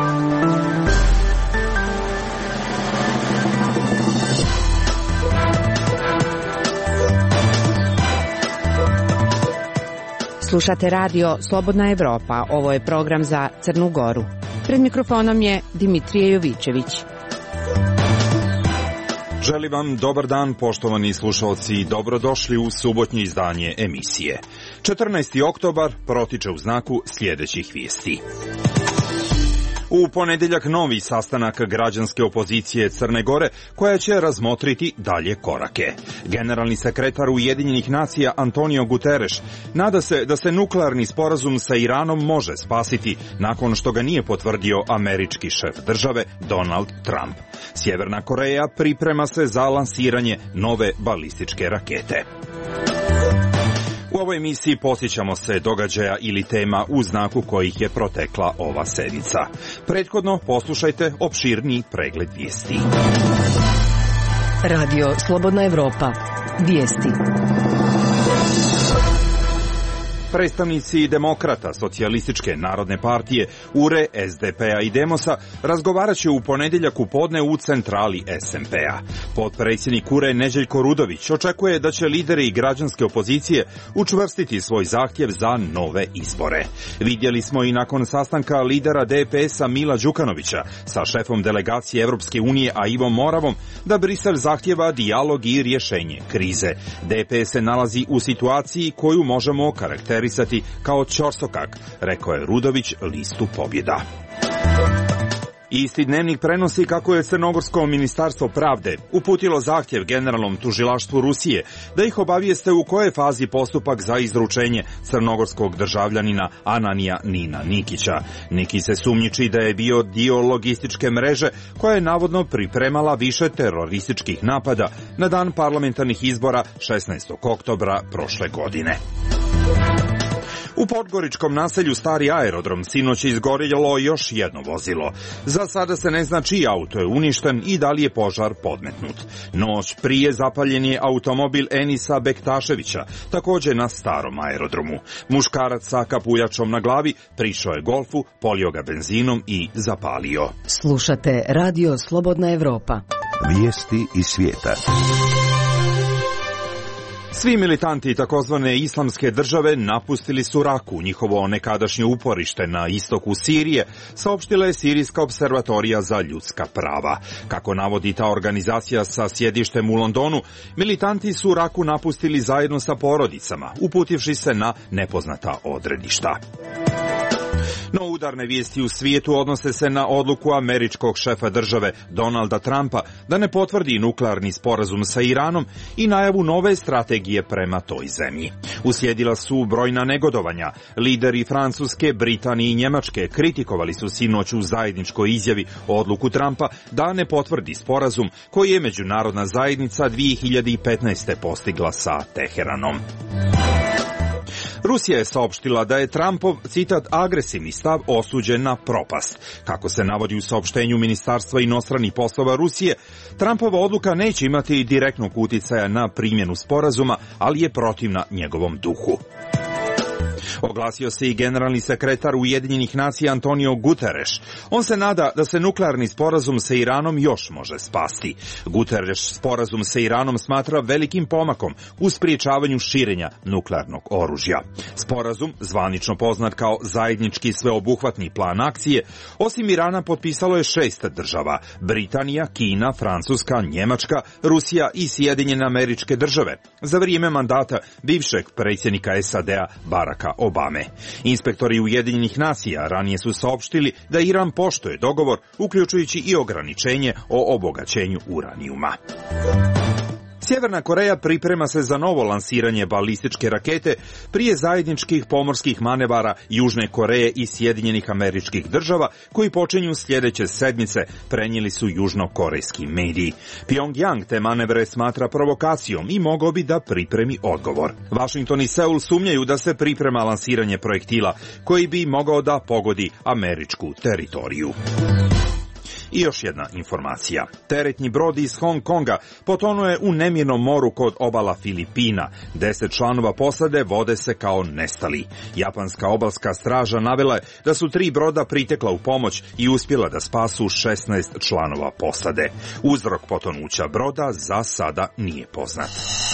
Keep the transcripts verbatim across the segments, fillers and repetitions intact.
Slušate radio Slobodna Evropa. Ovo je program za Crnu Goru. Pred mikrofonom je Dimitrije Jovičević. Želim vam dobar dan, poštovani slušalci, i dobrodošli u subotnje izdanje emisije. četrnaesti oktobar protiče u znaku sljedećih vijesti. U ponedeljak novi sastanak građanske opozicije Crne Gore koja će razmotriti dalje korake. Generalni sekretar Ujedinjenih nacija Antonio Guterres nada se da se nuklearni sporazum sa Iranom može spasiti nakon što ga nije potvrdio američki šef države Donald Trump. Sjeverna Koreja priprema se za lansiranje nove balističke rakete. U ovoj emisiji posjećamo se događaja ili tema u znaku kojih je protekla ova sedmica. Prethodno poslušajte opširniji pregled vijesti. Radio Slobodna Evropa. Vijesti. Predstavnici demokrata, socijalističke narodne partije, U R E, S D P-a i Demosa razgovarat će u ponedeljak u podne u centrali S M P-a. Potpredsjednik U R E Neđeljko Rudović očekuje da će lideri građanske opozicije učvrstiti svoj zahtjev za nove izbore. Vidjeli smo i nakon sastanka lidera D P S-a Mila Đukanovića sa šefom delegacije Evropske unije a Ivom Moravom da Brisel zahtjeva dijalog i rješenje krize. D P S se nalazi u situaciji koju možemo karakterizirati kao ćorsokak, rekao je Rudović listu Pobjeda. Isti dnevnik prenosi kako je Crnogorsko ministarstvo pravde uputilo zahtjev generalnom tužilaštvu Rusije da ih obavijeste u kojoj fazi postupak za izručenje crnogorskog državljanina Ananija Nina Nikića. Niki se sumnjiči da je bio dio logističke mreže koja je navodno pripremala više terorističkih napada na dan parlamentarnih izbora šesnaestog oktobra prošle godine. U podgoričkom naselju Stari aerodrom sinoć je izgorjelo još jedno vozilo. Za sada se ne zna čiji auto je uništen i da li je požar podmetnut. Noć prije zapaljen je automobil Enisa Bektaševića, također na starom aerodromu. Muškarac sa kapuljačom na glavi prišao je golfu, polio ga benzinom i zapalio. Slušate Radio Slobodna Evropa. Vijesti iz svijeta. Svi militanti takozvane islamske države napustili su Raku, njihovo nekadašnje uporište na istoku Sirije, saopštila je Sirijska observatorija za ljudska prava. Kako navodi ta organizacija sa sjedištem u Londonu, militanti su Raku napustili zajedno sa porodicama, uputivši se na nepoznata odredišta. No udarne vijesti u svijetu odnose se na odluku američkog šefa države Donalda Trumpa da ne potvrdi nuklearni sporazum sa Iranom i najavu nove strategije prema toj zemlji. Uslijedila su brojna negodovanja. Lideri Francuske, Britanije i Njemačke kritikovali su sinoć u zajedničkoj izjavi odluku Trumpa da ne potvrdi sporazum koji je međunarodna zajednica dvije hiljade petnaeste. postigla sa Teheranom. Rusija je saopštila da je Trumpov, citat, agresivni stav osuđen na propast. Kako se navodi u saopštenju Ministarstva inostranih poslova Rusije, Trumpova odluka neće imati direktnog uticaja na primjenu sporazuma, ali je protivna njegovom duhu. Oglasio se i generalni sekretar Ujedinjenih nacija Antonio Guterres. On se nada da se nuklearni sporazum sa Iranom još može spasti. Guterres sporazum sa Iranom smatra velikim pomakom u spriječavanju širenja nuklearnog oružja. Sporazum, zvanično poznat kao zajednički sveobuhvatni plan akcije, osim Irana potpisalo je šest država: Britanija, Kina, Francuska, Njemačka, Rusija i Sjedinjene Američke Države za vrijeme mandata bivšeg predsjednika S A D-a Baracka Obame. Inspektori Ujedinjenih nacija ranije su saopštili da Iran poštuje dogovor, uključujući i ograničenje o obogaćenju uranijuma. Sjeverna Koreja priprema se za novo lansiranje balističke rakete prije zajedničkih pomorskih manevara Južne Koreje i Sjedinjenih Američkih Država koji počinju sljedeće sedmice, prenijeli su južnokorejski mediji. Pyongyang te manevre smatra provokacijom i mogao bi da pripremi odgovor. Washington i Seul sumnjaju da se priprema lansiranje projektila koji bi mogao da pogodi američku teritoriju. I još jedna informacija. Teretni brod iz Hong Konga potonuo je u nemirnom moru kod obala Filipina. Deset članova posade vode se kao nestali. Japanska obalska straža navela je da su tri broda pritekla u pomoć i uspjela da spasu šesnaest članova posade. Uzrok potonuća broda za sada nije poznat.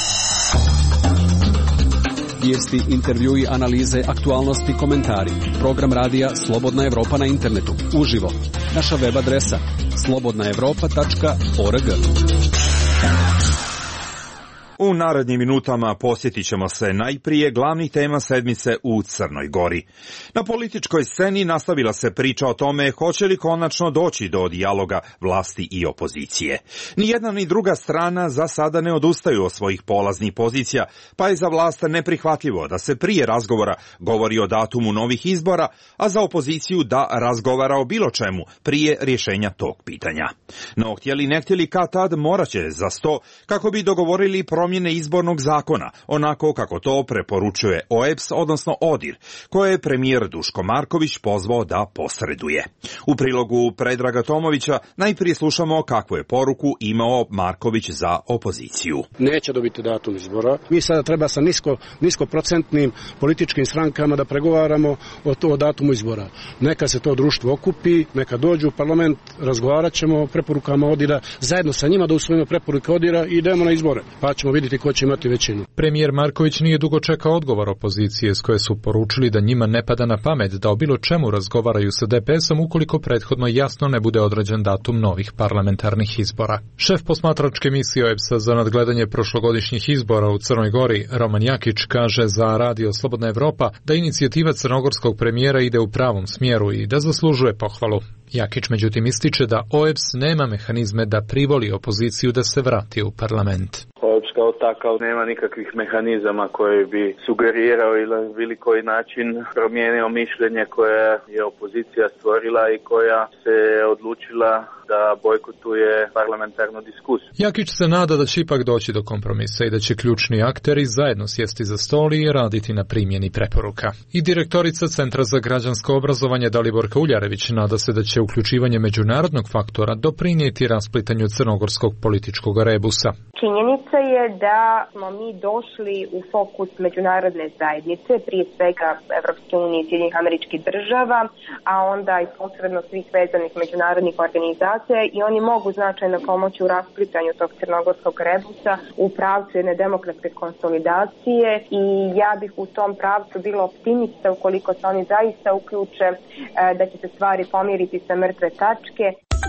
Vijesti, intervjui, analize, aktualnosti, komentari. Program radija Slobodna Evropa na internetu. Uživo. Naša web adresa slobodna evropa tačka org. U narednim minutama posjetit ćemo se najprije glavnih tema sedmice u Crnoj Gori. Na političkoj sceni nastavila se priča o tome hoće li konačno doći do dijaloga vlasti i opozicije. Ni jedna ni druga strana za sada ne odustaju od svojih polaznih pozicija, pa je za vlast neprihvatljivo da se prije razgovora govori o datumu novih izbora, a za opoziciju da razgovara o bilo čemu prije rješenja tog pitanja. No, htjeli ne htjeli kad tad morat će za sto kako bi dogovorili promjene izbornog zakona, onako kako to preporučuje O E P S, odnosno ODIR, koje je premijer Duško Marković pozvao da posreduje. U prilogu Predraga Tomovića najprije slušamo kakvu je poruku imao Marković za opoziciju. Neće dobiti datum izbora. Mi sada treba sa nisko, niskoprocentnim političkim strankama da pregovaramo o, to, o datumu izbora. Neka se to društvo okupi, neka dođu u parlament, razgovarat ćemo o preporukama ODIR-a, zajedno sa njima da usvojimo preporuke ODIR-a i idemo na izbore, pa ćemo vidjeti ko će imati većinu. Premijer Marković nije dugo čekao odgovor opozicije s koje su poručili da njima ne pada na pamet da o bilo čemu razgovaraju sa D P S-om ukoliko prethodno jasno ne bude određen datum novih parlamentarnih izbora. Šef posmatračke misije O E P S-a za nadgledanje prošlogodišnjih izbora u Crnoj Gori, Roman Jakić, kaže za radio Slobodna Evropa da inicijativa crnogorskog premijera ide u pravom smjeru i da zaslužuje pohvalu. Jakić međutim ističe da O E P S nema mehanizme da privoli opoziciju da se vrati u parlament. O E P S kao takav nema nikakvih mehanizama koji bi sugerirao ili bilo koji način promijenio mišljenje koje je opozicija stvorila i koja se odlučila da bojkotuje parlamentarnu diskusiju. Jakić se nada da će ipak doći do kompromisa i da će ključni akteri zajedno sjesti za stol i raditi na primjeni preporuka. I direktorica Centra za građansko obrazovanje Daliborka Uljarević nada se da će uključivanje međunarodnog faktora doprinijeti rasplitanju crnogorskog političkog rebusa. Činjenica je da smo mi došli u fokus međunarodne zajednice, prije svega Evropske unije i Sjedinjenih Američkih Država, a onda i posredno svih vezanih međunarodnih organizacija, i oni mogu značajno pomoći u rasplitanju tog crnogorskog rebusa u pravcu jedne demokratske konsolidacije, i ja bih u tom pravcu bila optimista ukoliko se oni zaista uključe, da će se stvari pomiriti sa mrtve tačke.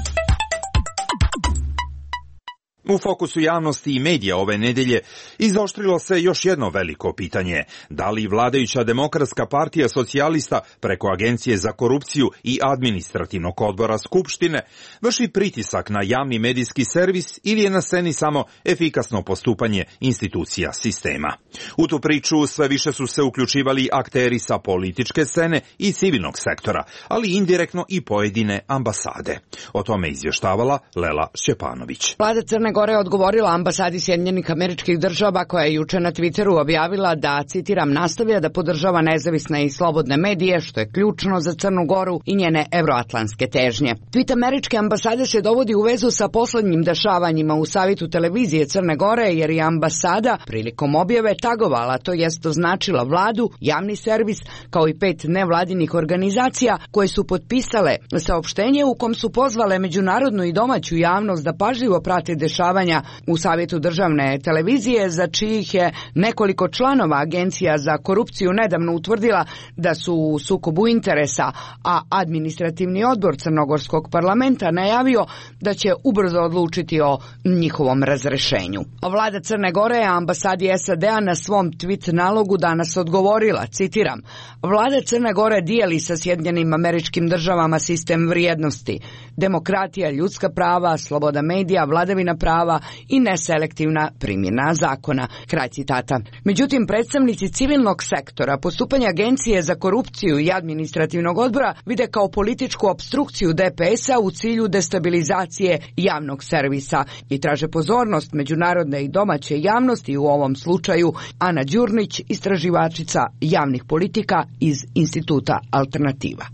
U fokusu javnosti i medija ove nedjelje izoštrilo se još jedno veliko pitanje. Da li vladajuća Demokratska partija socijalista preko Agencije za korupciju i administrativnog odbora Skupštine vrši pritisak na javni medijski servis ili je na sceni samo efikasno postupanje institucija sistema? U tu priču sve više su se uključivali akteri sa političke scene i civilnog sektora, ali indirektno i pojedine ambasade. O tome izvještavala Lela Šćepanović. Vlada Crne Gore je odgovorila ambasadi Sjedinjenih Američkih Država, koja je juče na Twitteru objavila da, citiram, nastavlja da podržava nezavisne i slobodne medije, što je ključno za Crnu Goru i njene evroatlantske težnje. Tweet američke ambasade se dovodi u vezu sa poslednjim dešavanjima u savjetu televizije Crne Gore, jer je ambasada prilikom objave tagovala, to jest označila vladu, javni servis, kao i pet nevladinih organizacija koje su potpisale saopštenje u kom su pozvale međunarodnu i domaću javnost da pažljivo prate dešavanja u savjetu državne televizije, za čijih je nekoliko članova Agencija za korupciju nedavno utvrdila da su u sukobu interesa, a administrativni odbor Crnogorskog parlamenta najavio da će ubrzo odlučiti o njihovom razrešenju. Vlada Crne Gore je ambasadi S A D-a na svom tweet nalogu danas odgovorila, citiram, Vlada Crne Gore dijeli sa Sjedinjenim Američkim Državama sistem vrijednosti, demokratija, ljudska prava, sloboda medija, vladavina prava i neselektivna primjena zakona. Kraj citata. Međutim, predstavnici civilnog sektora postupanje Agencije za korupciju i administrativnog odbora vide kao političku opstrukciju D P S-a u cilju destabilizacije javnog servisa i traže pozornost međunarodne i domaće javnosti, u ovom slučaju Ana Đurnić, istraživačica javnih politika iz Instituta Alternativa. Brz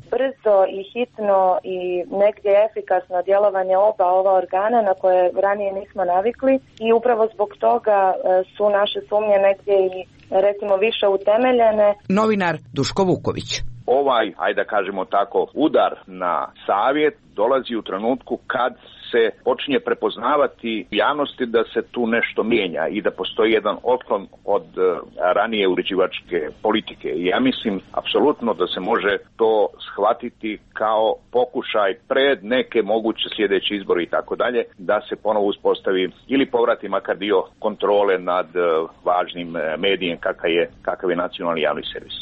brzo i hitno i negdje efikasno djelovanje oba ova organa na koje ranije nismo navikli i upravo zbog toga su naše sumnje negdje i recimo više utemeljene. Novinar Duško Vuković. Ovaj, ajde da kažemo tako, udar na savjet dolazi u trenutku kad se počinje prepoznavati javnosti da se tu nešto mijenja i da postoji jedan otklon od uh, ranije uređivačke politike. I ja mislim apsolutno da se može to shvatiti kao pokušaj pred neke moguće sljedeće izbore i tako dalje, da se ponovo uspostavi ili povrati makar dio kontrole nad uh, važnim uh, medijem kakav je, kakav je nacionalni javni servis.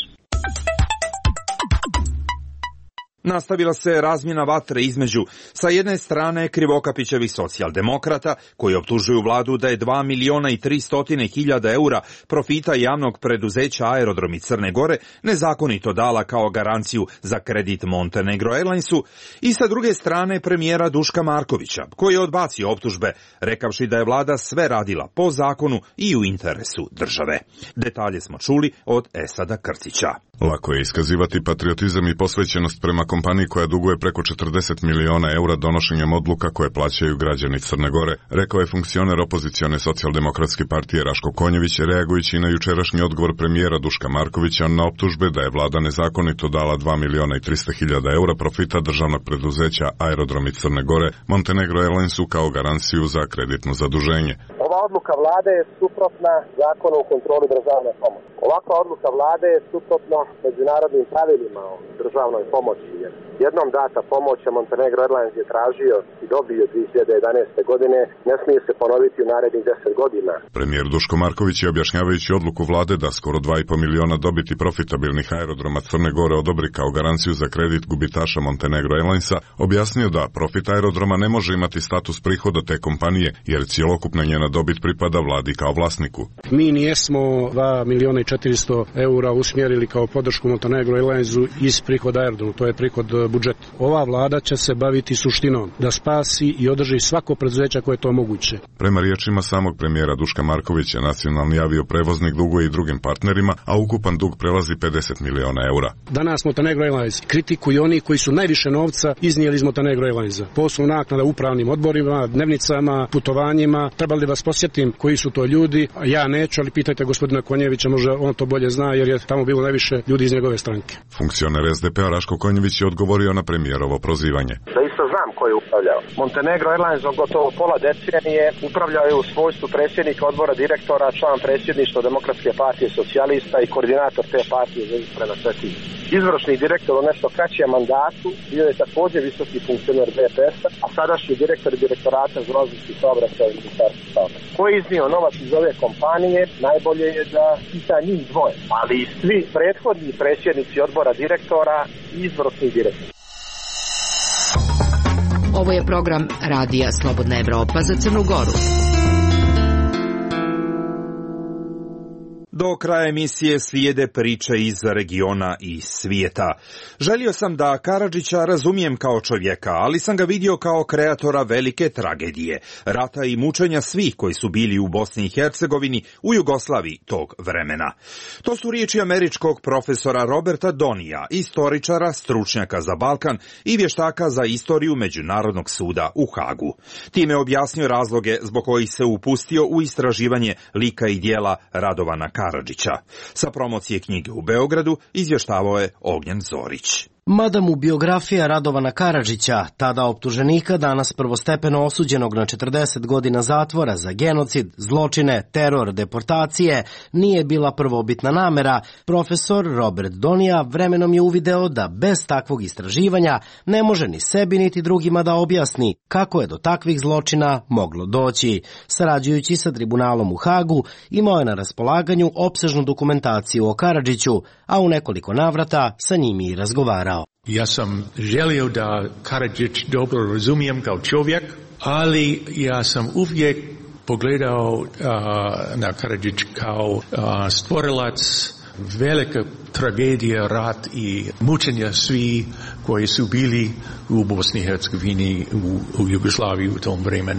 Nastavila se razmjena vatre između sa jedne strane Krivokapićevih socijaldemokrata koji optužuju vladu da je dva miliona i tristo hiljada eura profita javnog preduzeća Aerodromi Crne Gore nezakonito dala kao garanciju za kredit Montenegro Airlinesu i sa druge strane premijera Duška Markovića koji je odbacio optužbe rekavši da je vlada sve radila po zakonu i u interesu države. Detalje smo čuli od Esada Krcića. Lako je iskazivati patriotizam i posvećenost prema kompaniji koja duguje preko četrdeset miliona eura donošenjem odluka koje plaćaju građani Crne Gore, rekao je funkcioner opozicione socijaldemokratske partije Raško Konjević, reagujući na jučerašnji odgovor premijera Duška Markovića na optužbe da je vlada nezakonito dala dva miliona i tristo hiljada eura profita državnog preduzeća Aerodromi Crne Gore Montenegro Airlinesu kao garanciju za kreditno zaduženje. Ova odluka vlade je suprotna zakonu o kontroli državne pomoći. Ovakva odluka vlade je suprotno međunarodnim pravilima o državnoj pomoći. Jednom data pomoć, a Montenegro Airlines je tražio i dobio dvije hiljade jedanaeste. godine, ne smije se ponoviti u narednih deset godina. Premijer Duško Marković je objašnjavajući odluku vlade da skoro dva i po miliona dobiti profitabilnih aerodroma Crne Gore odobri kao garanciju za kredit gubitaša Montenegro Airlinesa, objasnio da profit aerodroma ne može imati status prihoda te kompanije, jer cjelokupna njena dobit pripada vladi kao vlasniku. Mi nijesmo dva miliona i četiristo eura usmjerili kao podršku Montenegro Airlinesu iz prihoda aerodroma, to je prihod budžet. Ova vlada će se baviti suštinom, da spasi i održi svako preduzeće koje je to moguće. Prema riječima samog premijera Duška Markovića, nacionalni avioprevoznik duguje i drugim partnerima, a ukupan dug prelazi pedeset miliona eura. Danas Montenegro Airlines kritikuju oni koji su najviše novca iznijeli iz Montenegro Airlinesa. Poslovna naknada upravnim odborima, dnevnicama, putovanjima. Trebali da vas posjetim koji su to ljudi, a ja neću, ali pitajte gospodina Konjevića, može on to bolje zna jer je tamo bilo najviše ljudi iz njegove stranke. Funkcioner S D P-a Raško Konjević je odgovorio na premijerovo prozivanje. Da isto znam ko je upravljao. Montenegro Airlines gotovo pola decenije upravljao je u svojstvu predsjednika odbora direktora, član predsjedništva Demokratske partije socijalista i koordinator te partije za izbore na Cetinju. Izvršni direktor u nešto kraćem mandatu bio je također visoki funkcioner D P S-a, a sadašnji direktor direktorata za železnički saobraćaj u Ministarstvu saobraćaja. Ko je iznio novac iz ove kompanije, najbolje je da pita njih dvoje, ali i svi prethodni predsjednici odbora direktora i izvršni direktor. Ovo je program Radija Slobodna Evropa za Crnu Goru. Do kraja emisije slijede priče iz regiona i svijeta. Želio sam da Karadžića razumijem kao čovjeka, ali sam ga vidio kao kreatora velike tragedije, rata i mučenja svih koji su bili u Bosni i Hercegovini, u Jugoslaviji tog vremena. To su riječi američkog profesora Roberta Donija, istoričara, stručnjaka za Balkan i vještaka za istoriju Međunarodnog suda u Hagu. Time objasnio razloge zbog kojih se upustio u istraživanje lika i dijela Radovana Karadžića. Sa promocije knjige u Beogradu izvještavao je Ognjen Zorić. Mada mu biografija Radovana Karadžića, tada optuženika, danas prvostepeno osuđenog na četrdeset godina zatvora za genocid, zločine, teror, deportacije, nije bila prvobitna namera, profesor Robert Donija vremenom je uvideo da bez takvog istraživanja ne može ni sebi niti drugima da objasni kako je do takvih zločina moglo doći. Sarađujući sa tribunalom u Hagu, imao je na raspolaganju opsežnu dokumentaciju o Karadžiću, a u nekoliko navrata sa njim i razgovarao. Ja sam želio da Karadžić dobro razumijem kao čovjek, ali ja sam uvijek pogledao uh, na Karadžić kao uh, stvorilac velika tragedija, rat i mučenja svi koji su bili u Bosni i Hercegovini, u, u Jugoslaviji u tom vremenu.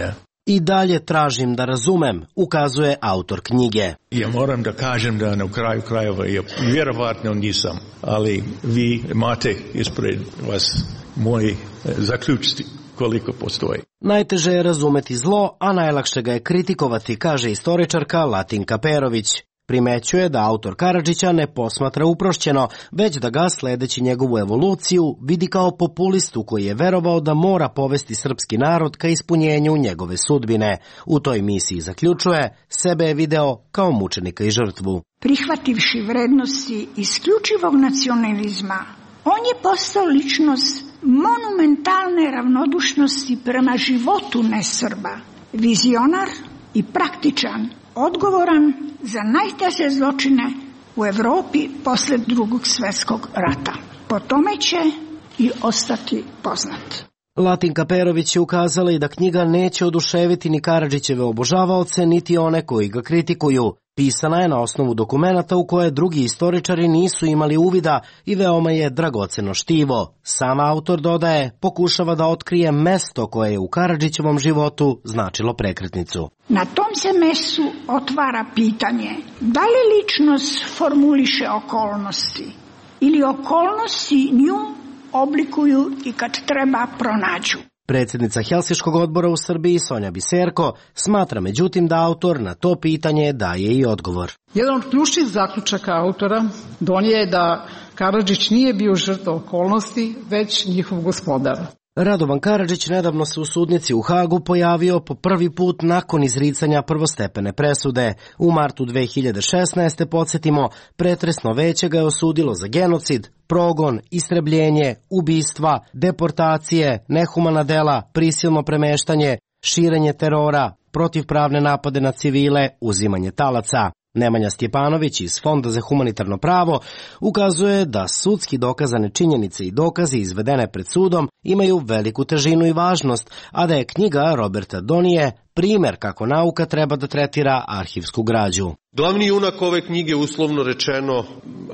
I dalje tražim da razumem, ukazuje autor knjige. Ja moram da kažem da na kraju krajeva ja vjerovatno nisam, ali vi imate ispred vas moji zaključci koliko postoji. Najteže je razumeti zlo, a najlakše ga je kritikovati, kaže istoričarka Latinka Perović. Primećuje da autor Karadžića ne posmatra uprošćeno, već da ga, sledeći njegovu evoluciju, vidi kao populistu koji je verovao da mora povesti srpski narod ka ispunjenju njegove sudbine. U toj misiji zaključuje, sebe je video kao mučenika i žrtvu. Prihvativši vrednosti isključivog nacionalizma, on je postao ličnost monumentalne ravnodušnosti prema životu nesrba, vizionar i praktičan, odgovoran za najteže zločine u Evropi posle Drugog svjetskog rata. Po tome će i ostati poznat. Latinka Perović je ukazala i da knjiga neće oduševiti ni Karadžićeve obožavaoce, niti one koji ga kritikuju. Pisana je na osnovu dokumenata u koje drugi istoričari nisu imali uvida i veoma je dragoceno štivo. Sam autor, dodaje, pokušava da otkrije mesto koje je u Karadžićevom životu značilo prekretnicu. Na tom se mestu otvara pitanje da li ličnost formuliše okolnosti ili okolnosti nju oblikuju i kad treba pronađu. Predsjednica Helsinškog odbora u Srbiji Sonja Biserko smatra međutim da autor na to pitanje daje i odgovor. Jedan od ključnih zaključaka autora donije je da Karadžić nije bio žrtva okolnosti, već njihov gospodar. Radovan Karadžić nedavno se u sudnici u Hagu pojavio po prvi put nakon izricanja prvostepene presude. U martu dve hiljade šesnaeste. podsjetimo, pretresno veće ga je osudilo za genocid, progon, istrebljenje, ubistva, deportacije, nehumana dela, prisilno premeštanje, širenje terora, protivpravne napade na civile, uzimanje talaca. Nemanja Stjepanović iz Fonda za humanitarno pravo ukazuje da sudski dokazane činjenice i dokazi izvedene pred sudom imaju veliku težinu i važnost, a da je knjiga Roberta Donije primer kako nauka treba da tretira arhivsku građu. Glavni junak ove knjige, uslovno rečeno,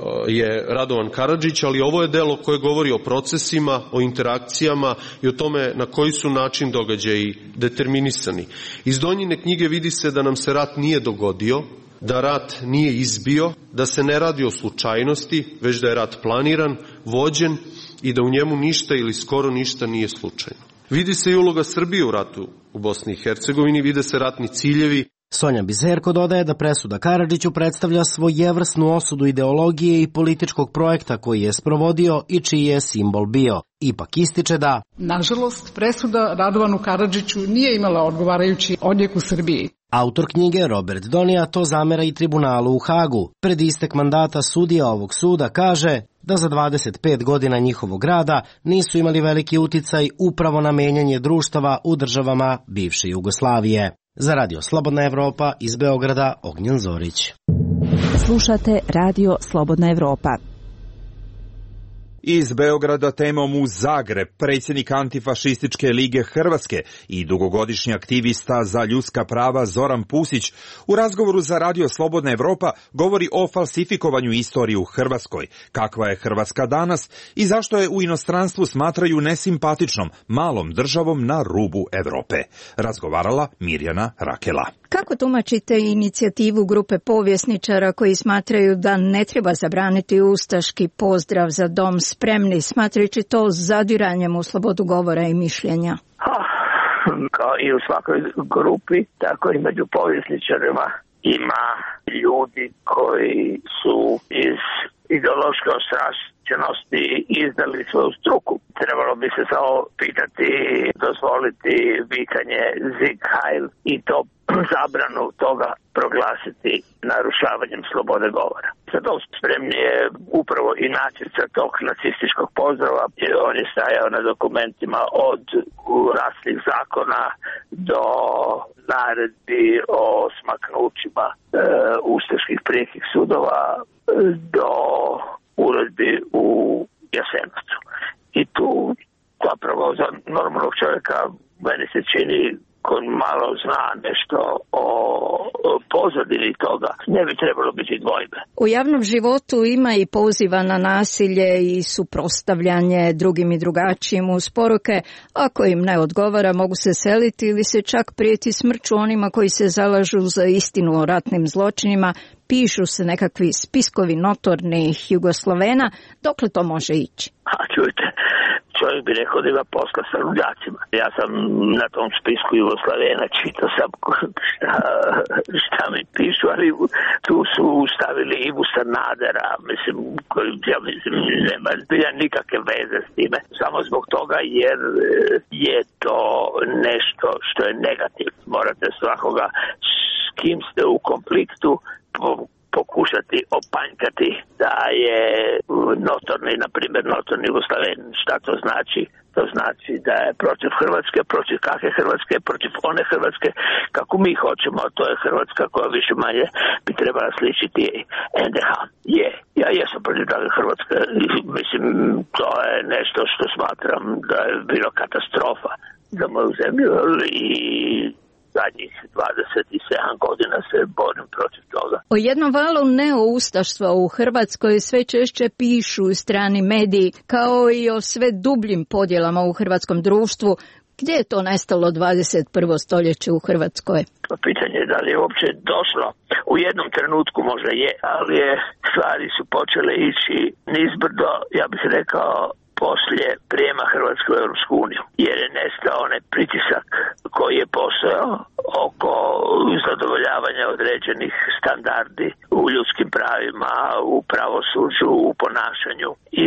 je Radovan Karadžić, ali ovo je delo koje govori o procesima, o interakcijama i o tome na koji su način događaji determinisani. Iz Donjine knjige vidi se da nam se rat nije dogodio, da rat nije izbio, da se ne radi o slučajnosti, već da je rat planiran, vođen i da u njemu ništa ili skoro ništa nije slučajno. Vidi se i uloga Srbije u ratu u Bosni i Hercegovini, vide se ratni ciljevi. Sonja Bizerko dodaje da presuda Karadžiću predstavlja svojevrsnu osudu ideologije i političkog projekta koji je sprovodio i čiji je simbol bio. Ipak ističe da, nažalost, presuda Radovanu Karadžiću nije imala odgovarajući odjek u Srbiji. Autor knjige Robert Donija to zamera i tribunalu u Hagu. Pred istek mandata sudija ovog suda kaže da za dvadeset pet godina njihovog rada nisu imali veliki uticaj upravo na menjanje društava u državama bivše Jugoslavije. Za Radio Slobodna Evropa iz Beograda, Ognjen Zorić. Slušate Radio Slobodna Evropa. Iz Beograda temom u Zagreb, predsjednik Antifašističke lige Hrvatske i dugogodišnji aktivista za ljudska prava Zoran Pusić u razgovoru za Radio Slobodna Evropa govori o falsifikovanju istorije u Hrvatskoj, kakva je Hrvatska danas i zašto je u inostranstvu smatraju nesimpatičnom, malom državom na rubu Evrope. Razgovarala Mirjana Rakela. Kako tumačite inicijativu grupe povjesničara koji smatraju da ne treba zabraniti ustaški pozdrav za dom spremni, smatrajući to zadiranjem u slobodu govora i mišljenja? Ha, kao i u svakoj grupi, tako i među povjesničarima ima ljudi koji su iz ideološke ostrašćenosti izdali svoju struku. Trebalo bi se samo pitati, dozvoliti vikanje Sieg Heil i to zabranu toga proglasiti narušavanjem slobode govora. Za to spremni je upravo i načica tog nacističkog pozdrava. On je stajao na dokumentima od rasnih zakona do naredbi o smaknućima e, ustaških prijekih sudova do uredbi u Jasenovcu. I tu zapravo za normalnog čovjeka meni se čini koji malo zna nešto o pozadini toga, ne bi trebalo biti dvojbe. U javnom životu ima i poziva na nasilje i suprotstavljanje drugim i drugačijim uz poruke, ako im ne odgovara mogu se seliti ili se čak prijeti smrću onima koji se zalažu za istinu o ratnim zločinima, pišu se nekakvi spiskovi notornih Jugoslovena, dokle to može ići? A čujte, čovjek bi rekao da ima posla sa luđacima. Ja sam na tom spisku Jugoslavena, čitao sam šta, šta mi pišu, ali tu su stavili Ivu Sanadera, mislim, koji, ja mislim, nema nikakve veze s time, samo zbog toga jer je to nešto što je negativno. Morate svakoga s kim ste u konfliktu pokušati opanjkati da je notorni, na primjer notorni Jugoslaven. Šta to znači? To znači da je protiv Hrvatske, protiv kakve Hrvatske, protiv one Hrvatske, kako mi hoćemo, a to je Hrvatska koja više manje bi trebala sličiti en de ha. Je, ja jesam protiv takve Hrvatske. Mislim, to je nešto što smatram da je bilo katastrofa za moju zemlju i zadnjih dvadeset sedam godina se borim protiv toga. O jednom valu neoustaštva u Hrvatskoj sve češće pišu strani mediji, kao i o sve dubljim podjelama u hrvatskom društvu. Gdje je to nestalo dvadeset prvo stoljeće u Hrvatskoj? Pitanje je da li je uopće došlo. U jednom trenutku možda je, ali je, stvari su počele ići nizbrdo, ja bih rekao, poslije prijema Hrvatske u Europsku uniju, jer je nestao onaj pritisak koji je postojao oko zadovoljavanja određenih standardi u ljudskim pravima, u pravosuđu, u ponašanju. I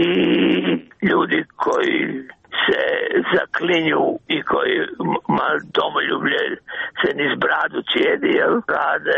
ljudi koji se zaklinju i koji mal domoljublje se niz bradu cijedi, jel, rade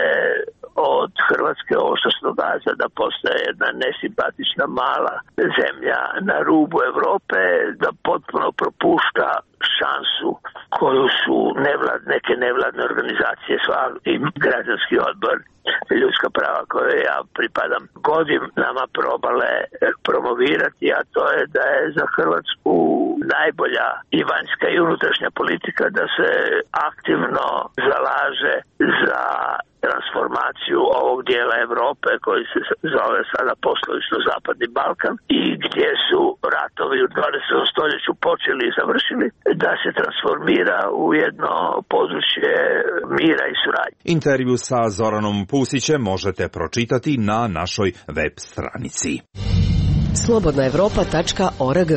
od Hrvatske ovo što se događa da postaje jedna nesimpatična mala zemlja na rubu Europe, da potpuno propušta šansu koju su nevlad, neke nevladne organizacije i građanski odbor ljudska prava koje ja pripadam godinama probale promovirati, a to je da je za Hrvatsku najbolja i vanjska i unutrašnja politika da se aktivno zalaže za transformaciju ovog dijela Europe koji se zove sada poslovično Zapadni Balkan i gdje su ratovi u dvadesetom stoljeću počeli i završili, da se transformira u jedno područje mira i suradnje. Intervju sa Zoranom Pusićem možete pročitati na našoj web stranici. slobodna evropa tačka org.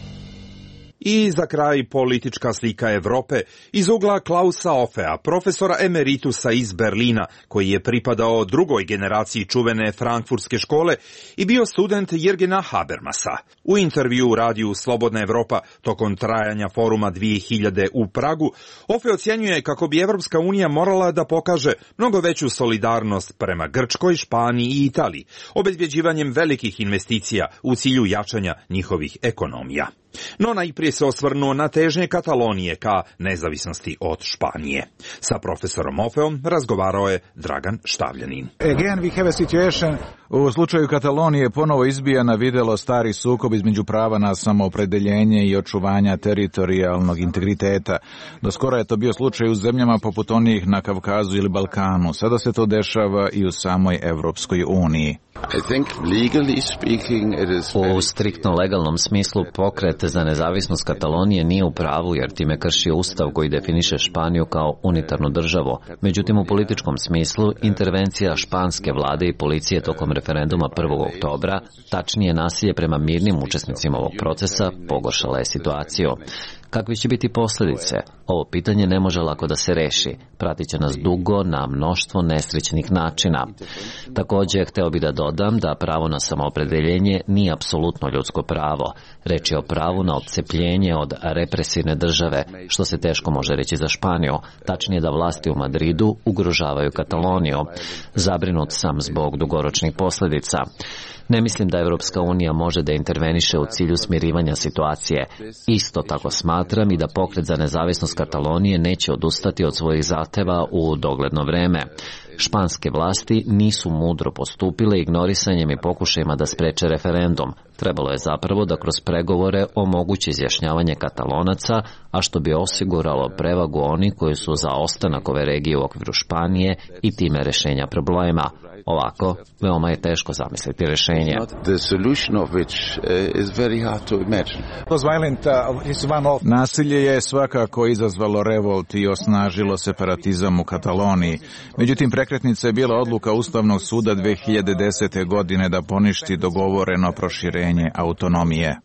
I za kraj politička slika Evrope iz ugla Klausa Ofea, profesora emeritusa iz Berlina, koji je pripadao drugoj generaciji čuvene frankfurtske škole i bio student Jürgena Habermasa. U intervju u radiju Slobodna Evropa tokom trajanja foruma dvije hiljade u Pragu, Ofe ocjenjuje kako bi Evropska unija morala da pokaže mnogo veću solidarnost prema Grčkoj, Španiji i Italiji, obezbjeđivanjem velikih investicija u cilju jačanja njihovih ekonomija. No najprije se osvrnuo na težnje Katalonije ka nezavisnosti od Španije. Sa profesorom Ofeom razgovarao je Dragan Štavljanin. Again we have a situation. U slučaju Katalonije ponovo izbija na videlo stari sukob između prava na samoopredeljenje i očuvanja teritorijalnog integriteta. Do skora je to bio slučaj u zemljama poput onih na Kavkazu ili Balkanu. Sada se to dešava i u samoj Evropskoj uniji. U striktno legalnom smislu pokret za nezavisnost Katalonije nije u pravu jer time krši ustav koji definiše Španiju kao unitarnu državu. Međutim, u političkom smislu intervencija španske vlade i policije tokom referenduma prvog oktobra, tačnije nasilje prema mirnim učesnicima ovog procesa, pogoršala je situaciju. Kakve će biti posljedice? Ovo pitanje ne može lako da se reši. Pratit će nas dugo na mnoštvo nesrećnih načina. Također, hteo bih da dodam da pravo na samoopredeljenje nije apsolutno ljudsko pravo. Reč je o pravu na odcepljenje od represivne države, što se teško može reći za Španiju. Tačnije da vlasti u Madridu ugrožavaju Kataloniju. Zabrinut sam zbog dugoročnih posljedica. Ne mislim da Evropska unija može da interveniše u cilju smirivanja situacije. Isto tako smatram i da pokret za nezavisnost Katalonije neće odustati od svojih zahteva u dogledno vreme. Španske vlasti nisu mudro postupile ignorisanjem i pokušajima da spreče referendum. Trebalo je zapravo da kroz pregovore omogući izjašnjavanje Katalonaca, a što bi osiguralo prevagu oni koji su za ostanak ove regije u okviru Španije i time rešenja problema. Ovako, veoma je teško zamisliti rešenje. Nasilje je svakako izazvalo revolt i osnažilo separatizam u Kataloniji. Međutim, prekretnica je bila odluka Ustavnog suda dve hiljade desete. godine da poništi dogovoreno proširenje autonomije.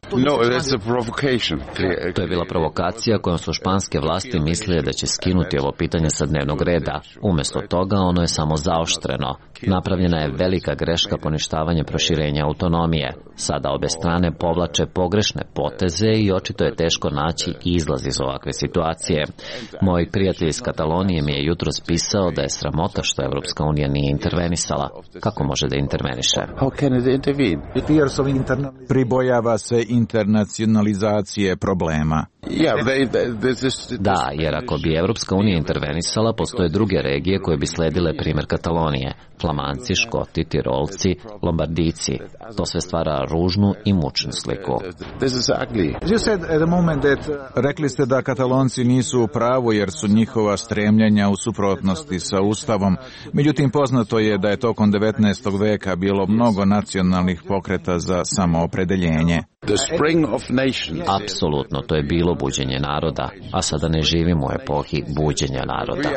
To je bila provokacija kojom su španske vlasti mislile da će skinuti ovo pitanje sa dnevnog reda. Umesto toga ono je samo zaoštreno. Napravljena je velika greška poništavanja proširenja autonomije. Sada obe strane povlače pogrešne poteze i očito je teško naći izlaz iz ovakve situacije. Moj prijatelj iz Katalonije mi je jutros pisao da je sramota što Evropska unija nije intervenisala. Kako može da interveniše? Pribojava se internacionalizacije problema. Da, jer ako bi Evropska unija intervenisala, postoje druge regije koje bi sledile primjer Katalonije. Flamanci, Škoti, Tirolci, Lombardijci. To sve stvara ružnu i mučnu sliku. Rekli ste da Katalonci nisu u pravu jer su njihova stremljenja u suprotnosti sa Ustavom. Međutim, poznato je da je tokom devetnaestog veka bilo mnogo nacionalnih pokreta za samoopredeljenje. Apsolutno, to je bilo buđenje naroda, a sada ne živimo u epohi buđenja naroda.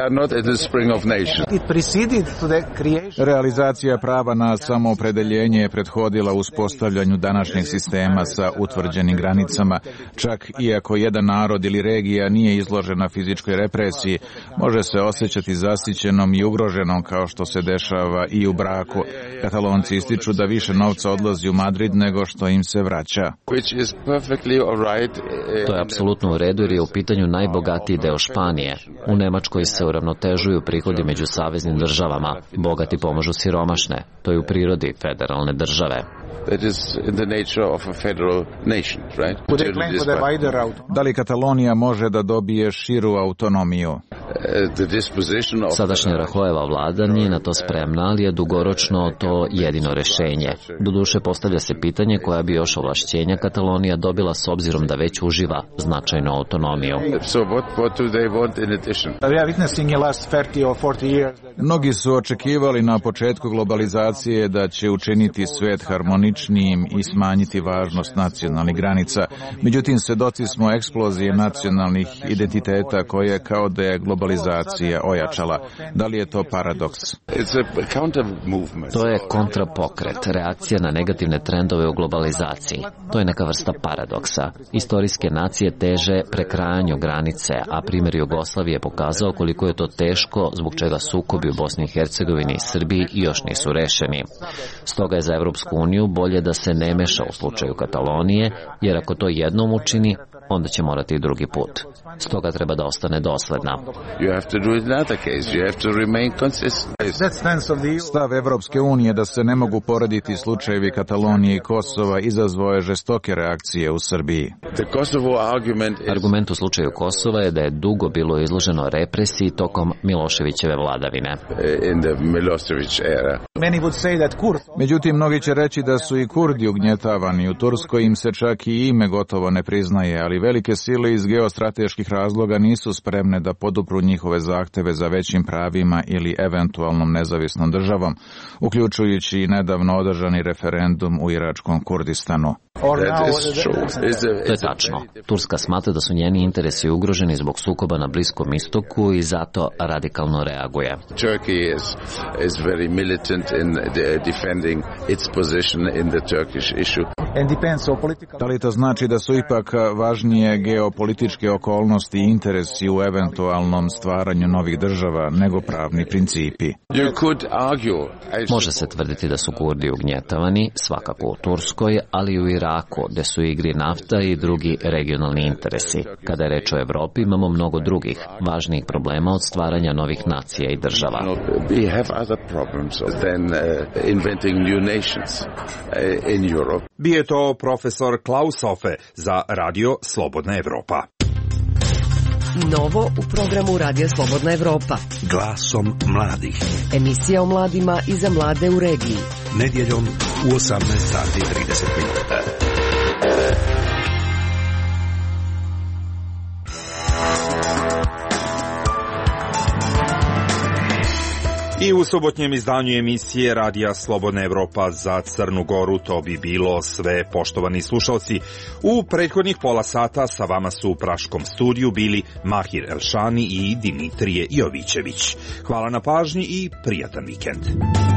Realizacija prava na samoopredeljenje je prethodila uspostavljanju današnjeg sistema sa utvrđenim granicama. Čak iako jedan narod ili regija nije izložena fizičkoj represiji, može se osjećati zasićenom i ugroženom kao što se dešava i u braku. Katalonci ističu da više novca odlazi u Madrid nego što im se vraća. To je apsolutno u redu jer je u pitanju najbogatiji deo Španije. U Nemačkoj se uravnotežuju prihodi među saveznim državama. Bogati pomažu siromašne. To je u prirodi federalne države. Da li Katalonija može da dobije širu autonomiju? Sadašnja Rahojeva vlada nije na to spremna, ali je dugoročno to jedino rešenje. Doduše postavlja se pitanje koja bi još ovlašćenja Katalonija dobila s obzirom da već uživa značajnu autonomiju. Mnogi su očekivali na početku globalizacije da će učiniti svet harmoničnijim i smanjiti važnost nacionalnih granica. Međutim, svedoci smo eksplozije nacionalnih identiteta koje kao da je globalizacija ojačala. Da li je to paradoks? To je kontrapokret, reakcija na negativne trendove u globalizaciji. To je neka vrsta paradoksa. Istorijske nacije teže prekrajanju granice, a primjer Jugoslavije je pokazao koliko je to teško, zbog čega sukobi u Bosni i Hercegovini i Srbiji još nisu rešeni. Stoga je za Evropsku uniju bolje da se ne meša u slučaju Katalonije, jer ako to jednom učini, onda će morati i drugi put. Stoga treba da ostane dosledna. Stav Evropske unije da se ne mogu porediti slučajevi Katalonije i Kosova izazvao je žestoke reakcije u Srbiji. Argument u slučaju Kosova je da je dugo bilo izloženo represiji tokom Miloševićeve vladavine. Međutim, mnogi će reći da su i Kurdi ugnjetavani. U Turskoj im se čak i ime gotovo ne priznaje, ali velike sile iz geostrateških razloga nisu spremne da podupru njihove zahteve za većim pravima ili eventualnom nezavisnom državom, uključujući i nedavno održani referendum u iračkom Kurdistanu. To je tačno. Turska smatra da su njeni interesi ugroženi zbog sukoba na Bliskom istoku i zato radikalno reaguje. Da li to znači da su ipak važnije geopolitičke okolnosti i interesi u eventualnom stvaranju novih država nego pravni principi? Može se tvrditi da su Kurdi ugnjetavani, svakako u Turskoj, ali i u Iraku, gde su igri nafta i drugi regionalni interesi. Kada je reč o Evropi, imamo mnogo drugih, važnijih problema od stvaranja novih nacija i država. Bio je to profesor Klaus Hofe za Radio Slobodna Evropa. Novo u programu Radija Slobodna Evropa. Glasom mladih. Emisija o mladima i za mlade u regiji. Nedjeljom u osamnaest sati i trideset minuta. I u subotnjem izdanju emisije Radija Slobodna Evropa za Crnu Goru to bi bilo sve, poštovani slušalci. U prethodnih pola sata sa vama su u Praškom studiju bili Mahir Elšani i Dimitrije Jovićević. Hvala na pažnji i prijatan vikend.